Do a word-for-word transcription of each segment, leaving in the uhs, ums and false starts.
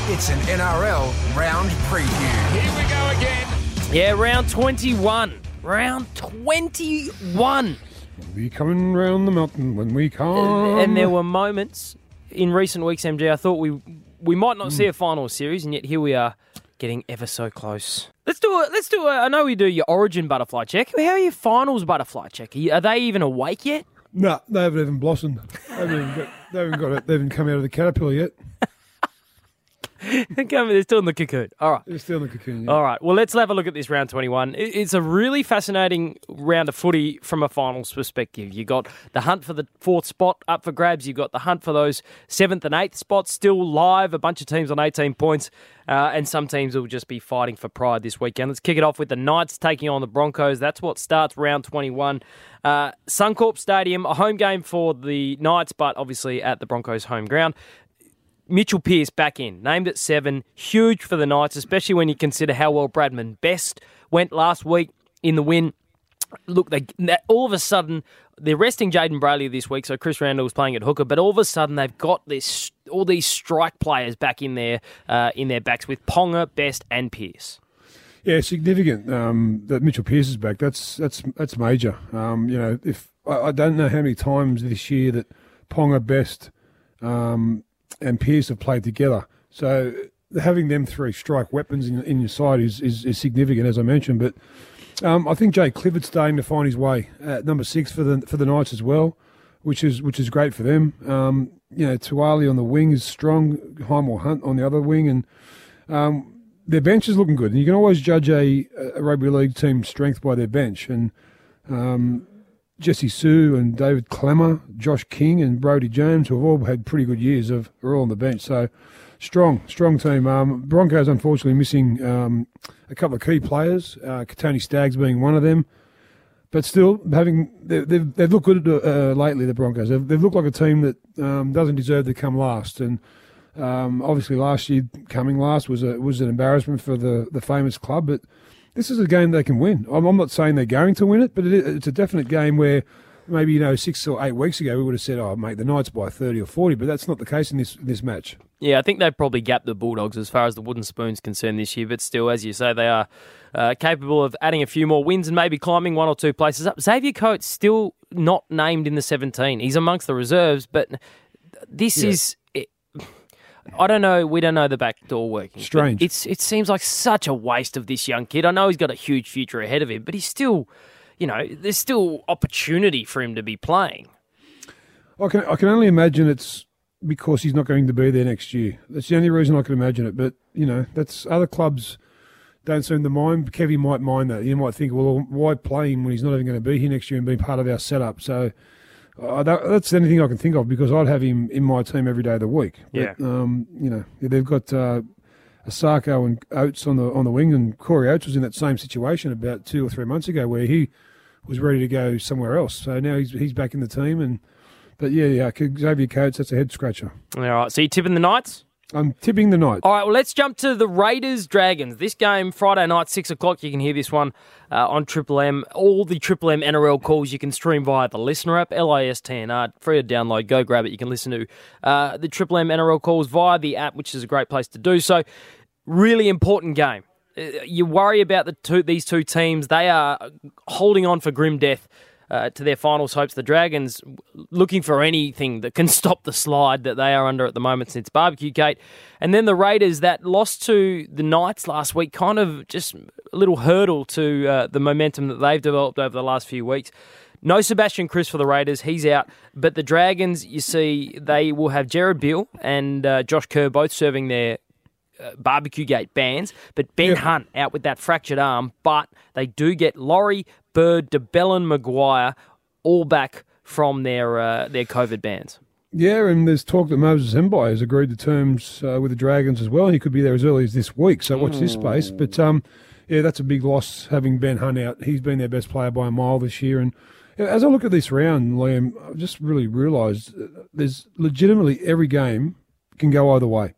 It's an N R L round preview. Here we go again. Yeah, round twenty-one. Round twenty-one. We coming round the mountain when we come. And there were moments in recent weeks, M G, I thought we we might not mm. see a final series, and yet here we are getting ever so close. Let's do it. Let's do it. I know we do your origin butterfly check. How are your finals butterfly check? Are they even awake yet? No, they haven't even blossomed. They haven't even got, they haven't got it. They haven't come out of the caterpillar yet. They're still in the cocoon. All right. They're still in the cocoon, yeah. All right. Well, let's have a look at this round twenty-one. It's a really fascinating round of footy from a finals perspective. You've got the hunt for the fourth spot up for grabs. You've got the hunt for those seventh and eighth spots still live. A bunch of teams on eighteen points. Uh, and some teams will just be fighting for pride this weekend. Let's kick it off with the Knights taking on the Broncos. That's what starts round twenty-one. Uh, Suncorp Stadium, a home game for the Knights, but obviously at the Broncos' home ground. Mitchell Pearce back in, named at seven. Huge for the Knights, especially when you consider how well Bradman Best went last week in the win. Look, they, all of a sudden, they're resting Jaden Brayley this week, so Chris Randall was playing at hooker, but all of a sudden they've got this all these strike players back in there, uh, in their backs with Ponga, Best and Pearce. Yeah, significant um, that Mitchell Pearce is back. That's that's that's major. Um, you know, if I, I don't know how many times this year that Ponga, Best, um, and Pearce have played together. So having them three strike weapons in, in your side is, is, is significant, as I mentioned. But um, I think Jay Clifford's starting to find his way at number six for the for the Knights as well, which is which is great for them. Um, you know, Tuali on the wing is strong, Highmore Hunt on the other wing, and um, their bench is looking good. And you can always judge a, a rugby league team's strength by their bench. And um, Jesse Sue and David Clemmer, Josh King and Brodie Jones, who have all had pretty good years, of, are all on the bench. So strong, strong team. Um, Broncos, unfortunately, missing um, a couple of key players, uh, Katoni Staggs being one of them. But still, having they've, they've, they've looked good uh, lately, the Broncos. They've, they've looked like a team that um, doesn't deserve to come last. And um, obviously last year, coming last was a, was an embarrassment for the, the famous club. But this is a game they can win. I'm, I'm not saying they're going to win it, but it, it's a definite game where maybe, you know, six or eight weeks ago we would have said, oh, mate, the Knights by thirty or forty. But that's not the case in this this match. Yeah, I think they've probably gapped the Bulldogs as far as the wooden spoon's concerned this year. But still, as you say, they are uh, capable of adding a few more wins and maybe climbing one or two places up. Xavier Coates still not named in the seventeen. He's amongst the reserves, but this yeah. is... I don't know. We don't know the back door working. Strange. It's It seems like such a waste of this young kid. I know he's got a huge future ahead of him, but he's still, you know, there's still opportunity for him to be playing. I can I can only imagine it's because he's not going to be there next year. That's the only reason I can imagine it. But, you know, that's other clubs don't seem to mind. Kevy might mind that. You might think, well, why play him when he's not even going to be here next year and be part of our setup? So Uh, that, that's anything I can think of, because I'd have him in my team every day of the week. But, yeah. Um, you know, they've got uh, Asako and Oates on the on the wing, and Corey Oates was in that same situation about two or three months ago where he was ready to go somewhere else. So now he's he's back in the team. And but yeah, yeah, Xavier Coates, that's a head scratcher. All right, so you tipping the Knights? I'm tipping the Knights. All right, well, let's jump to the Raiders-Dragons. This game, Friday night, six o'clock. You can hear this one uh, on Triple M. All the Triple M N R L calls you can stream via the Listener app, L I S T N R, free to download. Go grab it. You can listen to uh, the Triple M N R L calls via the app, which is a great place to do so. Really important game. Uh, you worry about the two, these two teams. They are holding on for grim death Uh, to their finals hopes. The Dragons looking for anything that can stop the slide that they are under at the moment since Barbecue Gate. And then the Raiders that lost to the Knights last week, kind of just a little hurdle to uh, the momentum that they've developed over the last few weeks. No Sebastian Kris for the Raiders, he's out. But the Dragons, you see, they will have Jared Beale and uh, Josh Kerr both serving their Uh, Barbecue Gate bans, but Ben yeah. Hunt out with that fractured arm, but they do get Laurie, Bird, DeBellin, Maguire all back from their uh, their COVID bans. Yeah, and there's talk that Moses Mbai has agreed to terms uh, with the Dragons as well. He could be there as early as this week, so watch mm. this space. But um, yeah, that's a big loss having Ben Hunt out. He's been their best player by a mile this year. And as I look at this round, Liam, I've just really realised there's legitimately every game can go either way.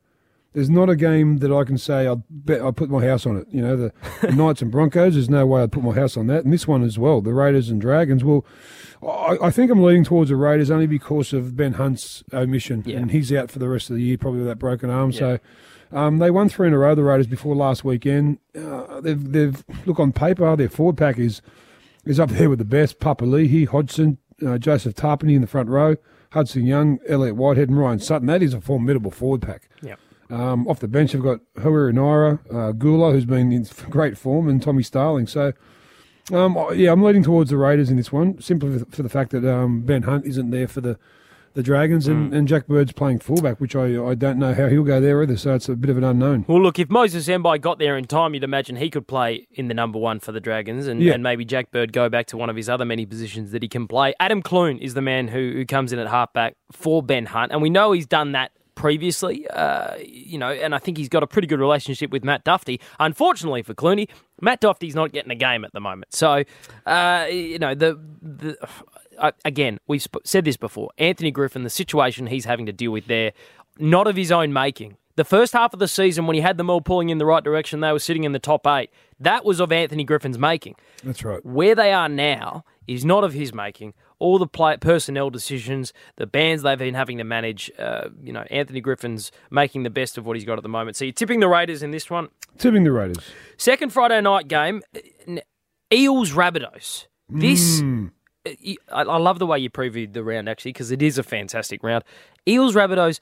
there's not a game that I can say I'll bet I put my house on it. You know, the, the Knights and Broncos, there's no way I'd put my house on that. And this one as well, the Raiders and Dragons. Well, I, I think I'm leaning towards the Raiders only because of Ben Hunt's omission. Yeah. And he's out for the rest of the year, probably with that broken arm. Yeah. So um, they won three in a row, the Raiders, before last weekend. Uh, they've, they've look on paper, their forward pack is, is up there with the best. Papali'i, Hodgson, uh, Joseph Tarpany in the front row, Hudson Young, Elliot Whitehead and Ryan Sutton. That is a formidable forward pack. Yeah. Um, off the bench, they've got Huira Naira, uh, Gula, who's been in great form, and Tommy Starling. So, um, yeah, I'm leaning towards the Raiders in this one, simply for, for the fact that um, Ben Hunt isn't there for the, the Dragons, and, Mm. and Jack Bird's playing fullback, which I, I don't know how he'll go there either, so it's a bit of an unknown. Well, look, if Moses Mbai got there in time, you'd imagine he could play in the number one for the Dragons, and, Yeah. and maybe Jack Bird go back to one of his other many positions that he can play. Adam Clune is the man who, who comes in at halfback for Ben Hunt, and we know he's done that previously, uh, you know, and I think he's got a pretty good relationship with Matt Duffy. Unfortunately for Clooney, Matt Duffy's not getting a game at the moment. So, uh, you know, the the uh, again, we've sp- said this before. Anthony Griffin, the situation he's having to deal with there, not of his own making. The first half of the season, when he had them all pulling in the right direction, they were sitting in the top eight. That was of Anthony Griffin's making. That's right. Where they are now is not of his making. All the play, personnel decisions, the bands they've been having to manage, uh, you know, Anthony Griffin's making the best of what he's got at the moment. So you're tipping the Raiders in this one. Tipping the Raiders. Second Friday night game, Eels-Rabbitohs. This, Mm. I, I love the way you previewed the round, actually, because it is a fantastic round. Eels-Rabbitohs,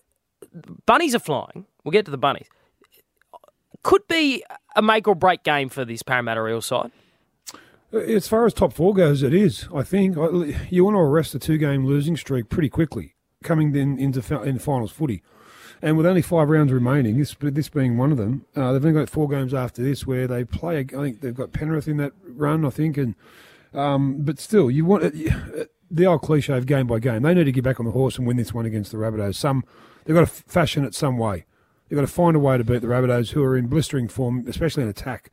bunnies are flying. We'll get to the bunnies. Could be a make or break game for this Parramatta Eels side. As far as top four goes, it is, I think. You want to arrest a two-game losing streak pretty quickly, coming then into in finals footy. And with only five rounds remaining, this this being one of them, uh, they've only got four games after this where they play. I think they've got Penrith in that run, I think. and um, But still, you want the old cliche of game by game. They need to get back on the horse and win this one against the Rabbitohs. Some, they've got to fashion it some way. They've got to find a way to beat the Rabbitohs, who are in blistering form, especially in attack.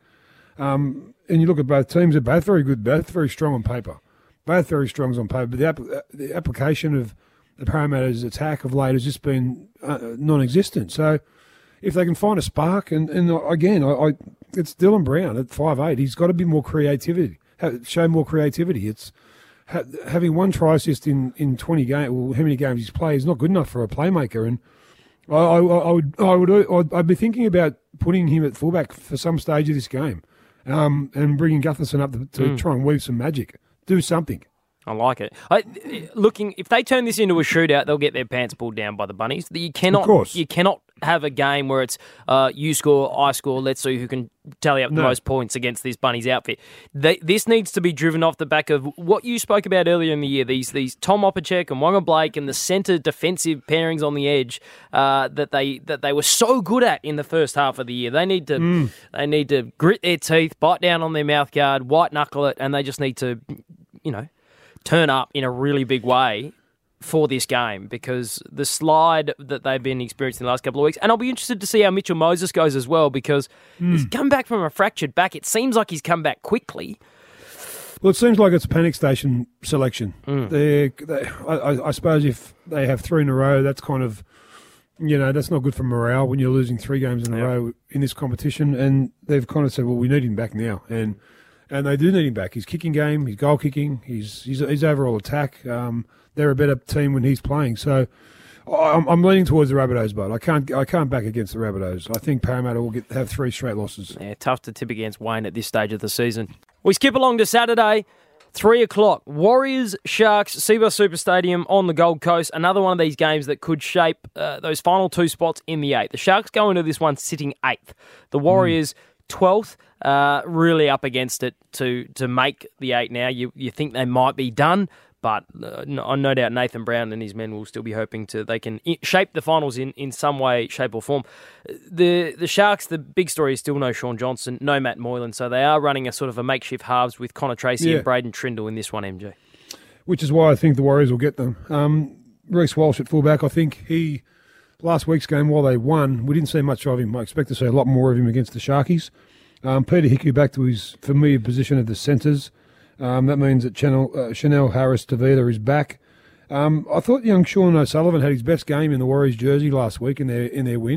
Um, and you look at both teams; they're both very good, both very strong on paper, both very strong on paper. But the, app- the application of the Parramatta's attack of late has just been uh, non-existent. So, if they can find a spark, and, and again, I, I it's Dylan Brown at five eight. He's got to be more creativity, have, show more creativity. It's ha- having one try assist in, in twenty games. Well, how many games he's played is not good enough for a playmaker. And I, I, I would, I would, I'd, I'd be thinking about putting him at fullback for some stage of this game. Um, and bringing Gutherson up to, to Mm. try and weave some magic. Do something. I like it. I, looking, if they turn this into a shootout, they'll get their pants pulled down by the bunnies. You cannot, Of course. you cannot have a game where it's uh, you score, I score. Let's see who can tally up the No. most points against this bunnies outfit. They, this needs to be driven off the back of what you spoke about earlier in the year. These these Tom Opacek and Wonga Blake and the centre defensive pairings on the edge uh, that they that they were so good at in the first half of the year. They need to Mm. they need to grit their teeth, bite down on their mouth guard, white knuckle it, and they just need to, you know, turn up in a really big way for this game, because the slide that they've been experiencing the last couple of weeks, and I'll be interested to see how Mitchell Moses goes as well, because he's come back from a fractured back. It seems like he's come back quickly. Well, it seems like it's a panic station selection. Mm. They're, they, I, I suppose if they have three in a row, that's kind of, you know, that's not good for morale when you're losing three games in a Yep. row in this competition. And they've kind of said, well, we need him back now. And and they do need him back. His kicking game, his goal kicking, his his, his overall attack. Um, they're a better team when he's playing. So I'm, I'm leaning towards the Rabbitohs, but I can't I can't back against the Rabbitohs. I think Parramatta will get have three straight losses. Yeah, tough to tip against Wayne at this stage of the season. We skip along to Saturday, three o'clock. Warriors, Sharks, Cbus Super Stadium on the Gold Coast. Another one of these games that could shape uh, those final two spots in the eight. The Sharks go into this one sitting eighth. The Warriors, twelfth, uh, really up against it to to make the eight now. You you think they might be done, but uh, no, no doubt Nathan Brown and his men will still be hoping to they can i- shape the finals in, in some way, shape or form. The the Sharks, the big story is still no Sean Johnson, no Matt Moylan, so they are running a sort of a makeshift halves with Connor Tracy Yeah. and Braden Trindle in this one, M G. Which is why I think the Warriors will get them. Um, Reece Walsh at fullback, I think he, last week's game, while they won, we didn't see much of him. I expect to see a lot more of him against the Sharkies. Um, Peter Hickey back to his familiar position of the centres. Um, that means that Chanel, uh, Chanel Harris-Tavita is back. Um, I thought young Sean O'Sullivan had his best game in the Warriors jersey last week in their in their win.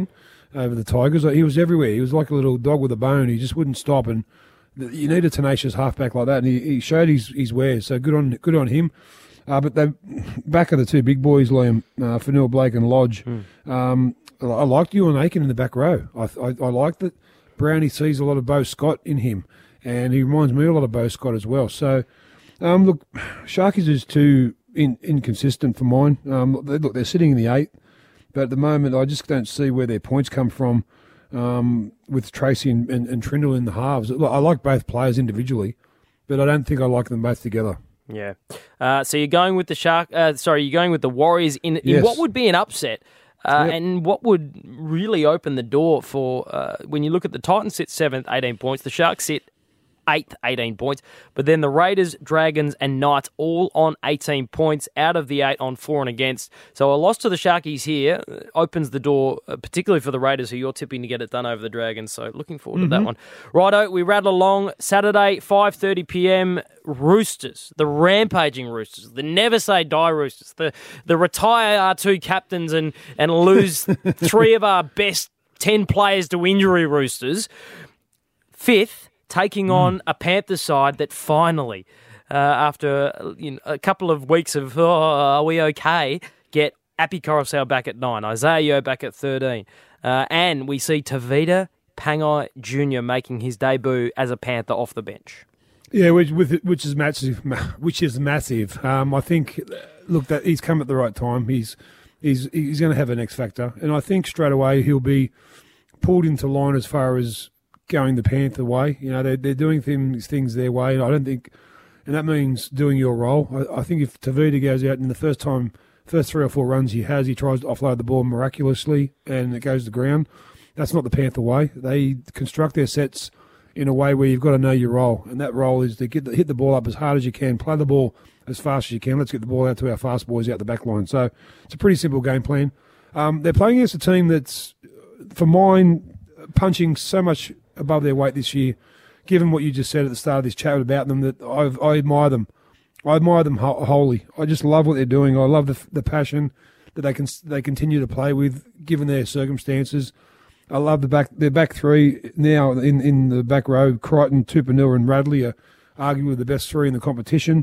over the Tigers. He was everywhere. He was like a little dog with a bone. He just wouldn't stop, and you need a tenacious halfback like that, and he, he showed his, his wares, so good on good on him. Uh, but they back of the two big boys, Liam, uh, Fanil Blake and Lodge. Mm. Um, I liked Ewan Aiken in the back row. I, I, I like that Brownie sees a lot of Beau Scott in him, and he reminds me a lot of Beau Scott as well. So, um, look, Sharkies is too in, inconsistent for mine. Um, they, look, they're sitting in the eighth, but at the moment I just don't see where their points come from. Um, with Tracy and, and, and Trindle in the halves. I like both players individually, but I don't think I like them both together. Yeah. Uh, so you're going with the Shark. Uh, sorry, you're going with the Warriors in, in Yes. what would be an upset, uh, Yep. and what would really open the door for uh, when you look at the Titans sit seventh, eighteen points. The Sharks sit eighth, eighteen points. But then the Raiders, Dragons, and Knights all on eighteen points out of the eight on for and against. So a loss to the Sharkies here opens the door, uh, particularly for the Raiders, who you're tipping to get it done over the Dragons. So looking forward mm-hmm. to that one. Righto, we rattle along. Saturday, five thirty p.m, Roosters, the rampaging Roosters, the never say die Roosters, the, the retire our two captains and, and lose three of our best ten players to injury Roosters. Fifth, taking on a Panthers side that finally, uh, after you know, a couple of weeks of, oh, are we okay, get Api Koroisau back at nine, Isaiah Yeo back at thirteen. Uh, and we see Tavita Pangai Junior making his debut as a Panther off the bench. Yeah, which, with, which is massive. Which is massive. Um, I think, look, that he's come at the right time. He's he's he's going to have an X factor, and I think straight away he'll be pulled into line as far as going the Panther way. You know, they're, they're doing things things their way, and I don't think, and that means doing your role. I, I think if Tavita goes out and the first time, first three or four runs he has, he tries to offload the ball miraculously and it goes to ground, that's not the Panther way. They construct their sets in a way where you've got to know your role, and that role is to get the, hit the ball up as hard as you can, play the ball as fast as you can. Let's get the ball out to our fast boys out the back line. So it's a pretty simple game plan. Um, they're playing against a team that's, for mine, punching so much above their weight this year, given what you just said at the start of this chat about them, that I've, I admire them. I admire them wholly. I just love what they're doing. I love the, the passion that they can they continue to play with, given their circumstances. I love the back their back three now in, in the back row. Crichton, Tupanua and Radley are arguably the best three in the competition.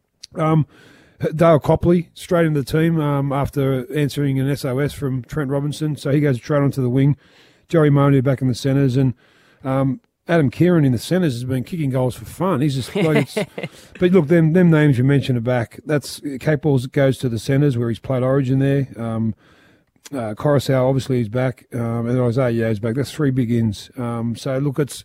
Um, Dale Copley straight into the team um, after answering an S O S from Trent Robinson, so he goes straight onto the wing. Jerry Monu back in the centres, and um, Adam Kieran in the centres has been kicking goals for fun. He's just like, it's, but look, them them names you mentioned are back. That's Cape Balls goes to the centres where he's played Origin there. Um, uh, Koroisau obviously is back, um, and Isaiah Yeo's back. That's three big ins. Um, so look, it's.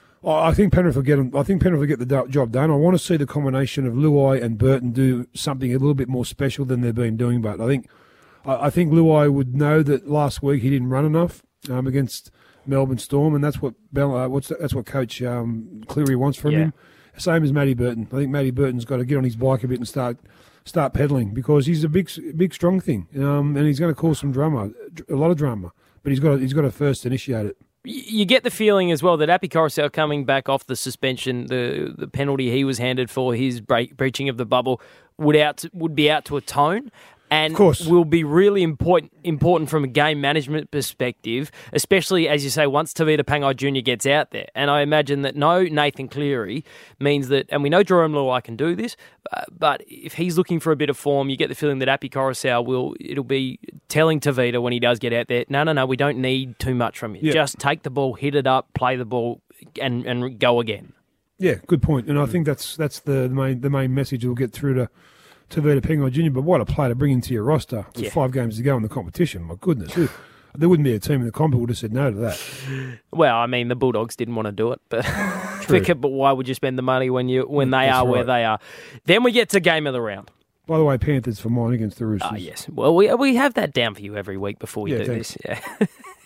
I think Penrith will get. I think Penrith will get the job done. I want to see the combination of Luai and Burton do something a little bit more special than they've been doing. But I think, I, I think Luai would know that last week he didn't run enough um, against Melbourne Storm, and that's what Bell, uh, what's that, that's what Coach um, Cleary wants from yeah. him. Same as Matty Burton. I think Matty Burton's got to get on his bike a bit and start start pedaling, because he's a big big strong thing, um, and he's going to cause some drama, a lot of drama. But he's got to, he's got to first initiate it. You get the feeling as well that Api Koroisau coming back off the suspension, the the penalty he was handed for his break, breaching of the bubble, would out to, would be out to atone, and of course will be really important important from a game management perspective, especially, as you say, once Tavita Pangai Junior gets out there. And I imagine that no Nathan Cleary means that, and we know Jerome Luai can do this, uh, but if he's looking for a bit of form, you get the feeling that Api Koroisau will, it'll be telling Tavita when he does get out there, no, no, no, we don't need too much from you. Yeah. Just take the ball, hit it up, play the ball, and, and go again. Yeah, good point. And I think that's that's the main the main message we'll get through to Tavita Pangai Junior But what a player to bring into your roster with yeah. five games to go in the competition. My goodness. There wouldn't be a team in the comp who would have said no to that. Well, I mean, the Bulldogs didn't want to do it, but but why would you spend the money when you when they That's are right. where they are? Then we get to game of the round. By the way, Panthers for mine against the Roosters. Ah, yes. Well, we we have that down for you every week before we Yeah, do thanks. this. Yeah.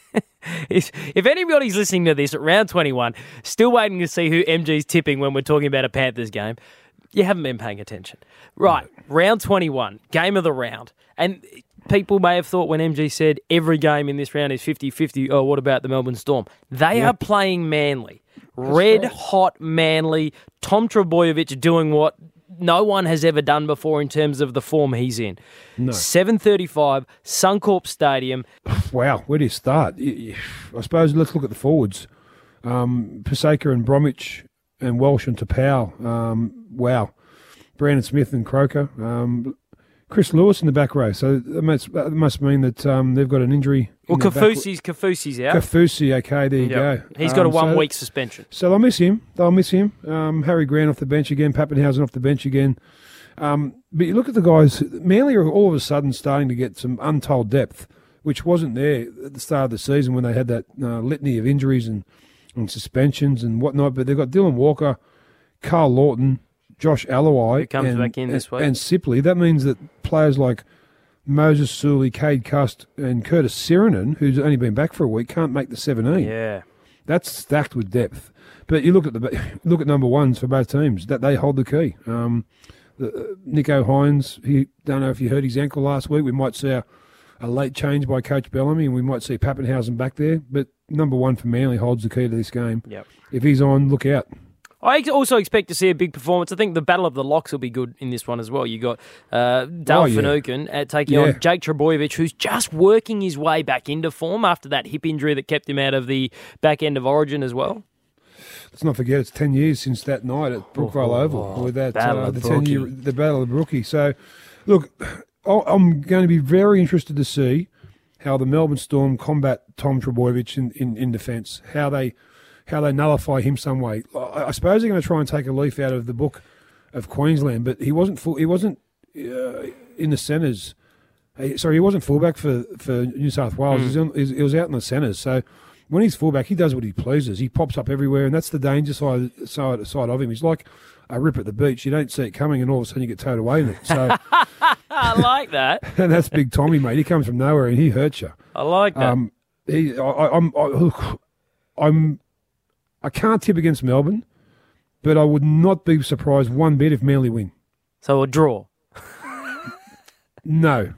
If anybody's listening to this at round twenty-one, still waiting to see who M G's tipping when we're talking about a Panthers game, you haven't been paying attention. Right, round twenty-one, game of the round. And people may have thought when M G said every game in this round is fifty-fifty, oh, what about the Melbourne Storm? They Yeah. are playing Manly. Red right. hot Manly. Tom Trebojevic doing what no one has ever done before in terms of the form he's in. No. seven thirty-five, Suncorp Stadium. Wow, where do you start? I suppose let's look at the forwards. Um, Paseka and Bromwich and Welsh and Tapau. Um, wow. Brandon Smith and Croker. Um, Chris Lewis in the back row. So that must, that must mean that um, they've got an injury. Well, Kafusi's, Kafusi's out. Kafusi, okay, there you yep. go. He's got um, a one-week so, suspension. So they'll miss him. They'll miss him. Um, Harry Grant off the bench again. Pappenhausen off the bench again. Um, but you look at the guys, Manly are all of a sudden starting to get some untold depth, which wasn't there at the start of the season when they had that uh, litany of injuries and, and suspensions and whatnot. But they've got Dylan Walker, Carl Lawton, Josh Alloway, comes and, back in this and, week. and Sipley. That means that players like Moses Sully, Cade Cust, and Curtis Sirenen, who's only been back for a week, can't make the seventeen. Yeah, that's stacked with depth. But you look at the look at number ones for both teams. That they hold the key. Um, the, uh, Nico Hines. He don't know if you heard his ankle last week. We might see a, a late change by Coach Bellamy, and we might see Pappenhausen back there. But number one for Manly holds the key to this game. Yep. If he's on, look out. I also expect to see a big performance. I think the Battle of the Locks will be good in this one as well. You got uh, Dale oh, yeah. Finucane at taking yeah. on Jake Trebojevic, who's just working his way back into form after that hip injury that kept him out of the back end of Origin as well. Let's not forget it's ten years since that night at Brookvale oh, Oval oh, with that Battle uh, of the Brookie. ten year the Battle of Brookie. So, look, I'm going to be very interested to see how the Melbourne Storm combat Tom Trebojevic in, in, in defence. How they how they nullify him some way. I, I suppose they're going to try and take a leaf out of the book of Queensland, but he wasn't full, he wasn't uh, in the centres. He, sorry, he wasn't fullback for, for New South Wales. Mm. He, was on, he, was, he was out in the centres. So when he's fullback, he does what he pleases. He pops up everywhere, and that's the danger side side, side of him. He's like a rip at the beach. You don't see it coming, and all of a sudden you get towed away in it. So I like that. And that's Big Tommy, mate. He comes from nowhere, and he hurts you. I like that. Um, he, I, I, I'm, I, look, I'm, I can't tip against Melbourne, but I would not be surprised one bit if Manly win. So a draw. No.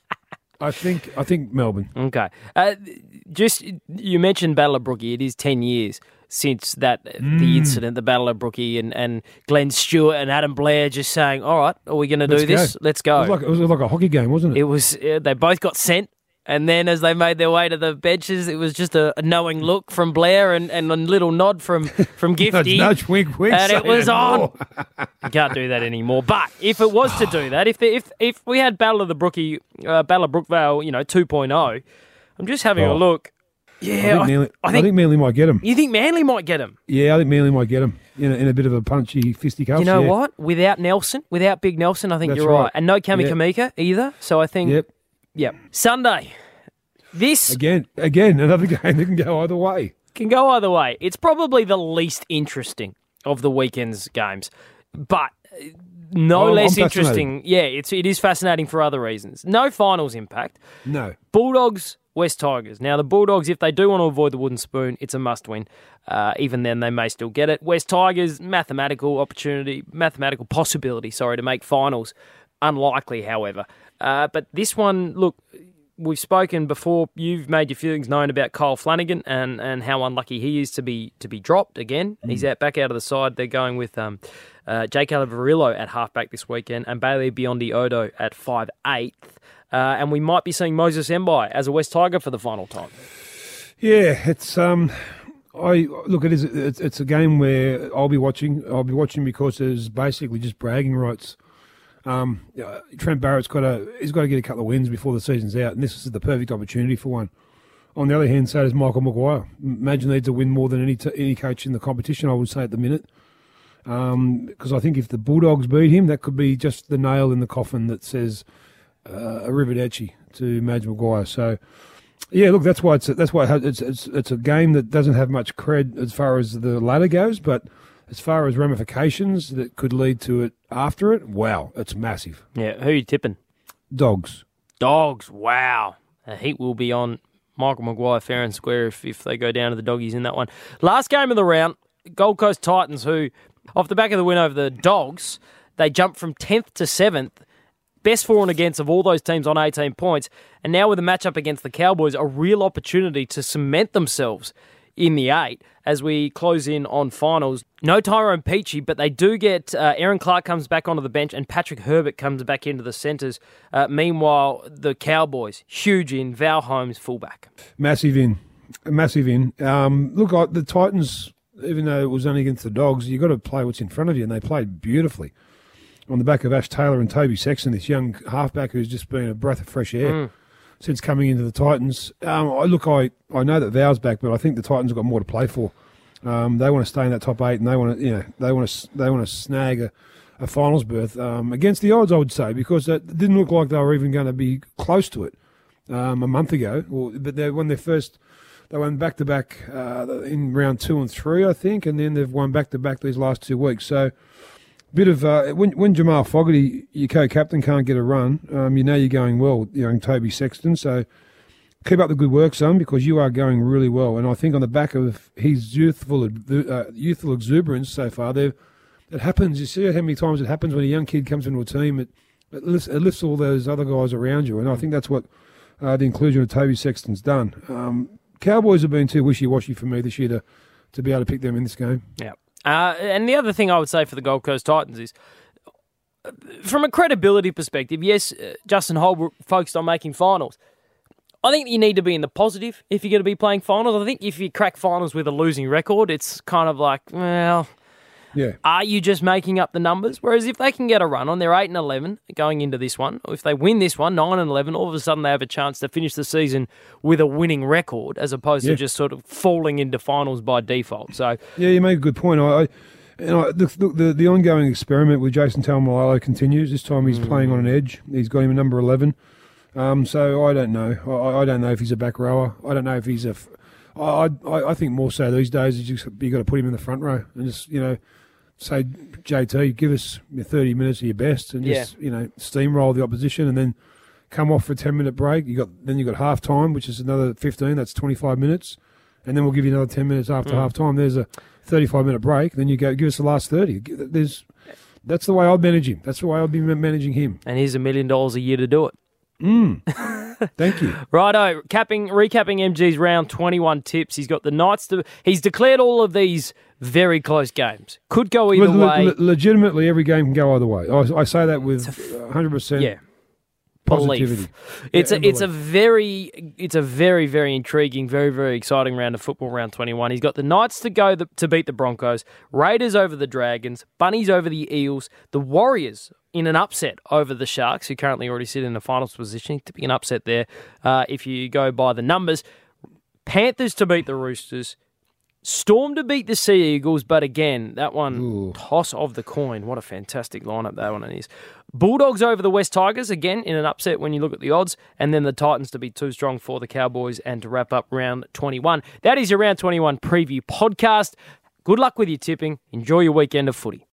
I think I think Melbourne. Okay. Uh, just, you mentioned Battle of Brookie. It is ten years since that Mm. the incident, the Battle of Brookie, and, and Glenn Stewart and Adam Blair just saying, all right, are we going to do Let's this? go. Let's go. It was, like, it was like a hockey game, wasn't it? It was, uh, they both got sent. And then as they made their way to the benches, it was just a, a knowing look from Blair and, and a little nod from, from Gifty. nudge, nudge, wink, wink. And it was on. More. You can't do that anymore. But if it was to do that, if the, if if we had Battle of the Brookie, uh, Battle of Brookvale, you know, two point oh, I'm just having Oh. a look. Yeah, I think, I, Manly, I I think, think Manly might get him. you think Manly might get him. Yeah, I think Manly might get him in a, in a bit of a punchy fisticuffs. You know yeah. what? Without Nelson, without Big Nelson, I think That's you're right. right. And no Kami Yep. Kamika either. So I think, Yep. yep. Sunday. This Again, again, another game that can go either way. can go either way. It's probably the least interesting of the weekend's games, but uh, no Oh, I'm less fascinated. interesting. Yeah, it's it is fascinating for other reasons. No finals impact. No. Bulldogs, West Tigers. Now the Bulldogs, if they do want to avoid the wooden spoon, it's a must-win. Uh, even then, they may still get it. West Tigers, mathematical opportunity, mathematical possibility. Sorry, to make finals. Unlikely, however. Uh, but this one, look. We've spoken before. You've made your feelings known about Kyle Flanagan and, and how unlucky he is to be to be dropped again. Mm. He's out back out of the side. They're going with um, uh, Jake Alavarillo at halfback this weekend and Bailey Biondi Odo at five eighth. Uh, and we might be seeing Moses Mbai as a West Tiger for the final time. Yeah, it's um, I look. It is. It's, it's a game where I'll be watching. I'll be watching because there's basically just bragging rights. Um, uh, Trent Barrett's got to. He's got to get a couple of wins before the season's out, and this is the perfect opportunity for one. On the other hand, so does Michael Maguire. Imagine needs to win more than any t- any coach in the competition. I would say at the minute, because um, I think if the Bulldogs beat him, that could be just the nail in the coffin that says uh, arrivederci to Madge Maguire. So. Yeah, look, that's why it's that's why it's it's it's a game that doesn't have much cred as far as the ladder goes, but as far as ramifications that could lead to it after it, wow, it's massive. Yeah, who are you tipping? Dogs. Dogs, wow. The heat will be on Michael Maguire fair and square if, if they go down to the doggies in that one. Last game of the round, Gold Coast Titans, who, off the back of the win over the Dogs, they jumped from tenth to seventh. Best for and against of all those teams on eighteen points. And now with a matchup against the Cowboys, a real opportunity to cement themselves in the eight as we close in on finals. No Tyrone Peachy, but they do get uh, Aaron Clark comes back onto the bench and Patrick Herbert comes back into the centres. Uh, meanwhile, the Cowboys, huge in, Val Holmes, fullback. Massive in. Massive in. Um, look, I, the Titans, even though it was only against the Dogs, you've got to play what's in front of you, and they played beautifully on the back of Ash Taylor and Toby Sexton, this young halfback who's just been a breath of fresh air. Mm. Since coming into the Titans. Um, I look, I, I know that Val's back, but I think the Titans have got more to play for. Um, they want to stay in that top eight, and they want to, you know, they want to, they want to snag a, a finals berth um, against the odds, I would say, because it didn't look like they were even going to be close to it um, a month ago. Or, but they when they first, they won back to back in round two and three, I think, and then they've won back to back these last two weeks. So. Bit of uh, when when Jamal Fogarty, your co-captain, can't get a run, um, you know you're going well, young Toby Sexton. So keep up the good work, son, because you are going really well. And I think on the back of his youthful uh, youthful exuberance so far, there it happens. You see how many times it happens when a young kid comes into a team. It it lifts, it lifts all those other guys around you, and I think that's what uh, the inclusion of Toby Sexton's done. Um, Cowboys have been too wishy-washy for me this year to to be able to pick them in this game. Yeah. Uh, and the other thing I would say for the Gold Coast Titans is, from a credibility perspective, yes, uh, Justin Holbrook focused on making finals. I think you need to be in the positive if you're going to be playing finals. I think if you crack finals with a losing record, it's kind of like, well, yeah. Are you just making up the numbers? Whereas if they can get a run on, they're eight and eleven going into this one. Or if they win this one, nine and eleven, all of a sudden they have a chance to finish the season with a winning record, as opposed yeah. to just sort of falling into finals by default. So yeah, you make a good point. I, I and I, the, the the ongoing experiment with Jason Taumalolo continues. This time he's mm. playing on an edge. He's got him at number eleven. Um, so I don't know. I, I don't know if he's a back rower. I don't know if he's a. I I, I think more so these days you just you got to put him in the front row and just you know. Say, J T, give us your thirty minutes of your best and just, yeah. you know, steamroll the opposition and then come off for a ten-minute break. You got Then you got half-time, which is another fifteen. That's twenty-five minutes. And then we'll give you another ten minutes after mm. half-time. There's a thirty-five-minute break. Then you go, give us the last thirty. There's, that's the way I'd manage him. That's the way I'd be managing him. And here's a million dollars a year to do it. Mm. Thank you. Righto, capping, recapping M G's round twenty-one tips. He's got the Knights to. He's declared all of these very close games. Could go either le- way. Le- legitimately, every game can go either way. I, I say that with one hundred percent yeah. positivity. Belief. It's yeah, a, it's belief. a very, it's a very, very intriguing, very, very exciting round of football. Round twenty-one. He's got the Knights to go the, to beat the Broncos, Raiders over the Dragons, Bunnies over the Eels, the Warriors in an upset over the Sharks, who currently already sit in the finals position. To be an upset there, uh, if you go by the numbers. Panthers to beat the Roosters. Storm to beat the Sea Eagles, but again, that one, Ooh. toss of the coin. What a fantastic lineup that one is. Bulldogs over the West Tigers, again, in an upset when you look at the odds, and then the Titans to be too strong for the Cowboys and to wrap up round twenty-one. That is your round twenty-one preview podcast. Good luck with your tipping. Enjoy your weekend of footy.